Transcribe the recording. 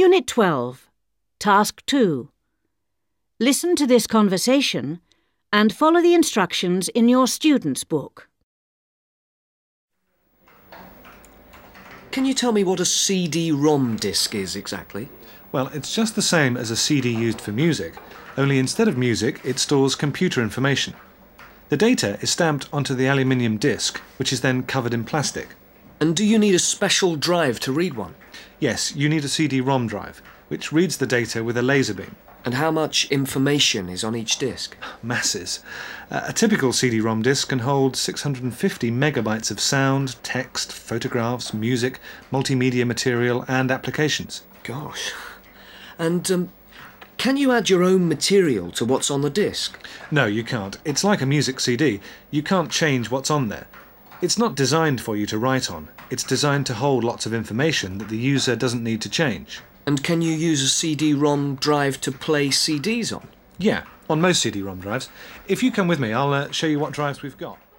Unit 12, Task 2. Listen to this conversation and follow the instructions in your student's book. Can you tell me what a CD-ROM disc is exactly? Well, it's just the same as a CD used for music, only instead of music it stores computer information. The data is stamped onto the aluminium disc, which is then covered in plastic. And do you need a special drive to read one? Yes, you need a CD-ROM drive, which reads the data with a laser beam. And how much information is on each disc? Masses. A typical CD-ROM disc can hold 650 megabytes of sound, text, photographs, music, multimedia material and applications. Gosh. And can you add your own material to what's on the disc? No, you can't. It's like a music CD. You can't change what's on there. It's not designed for you to write on. It's designed to hold lots of information that the user doesn't need to change. And can you use a CD-ROM drive to play CDs on? Yeah, on most CD-ROM drives. If you come with me, I'll show you what drives we've got.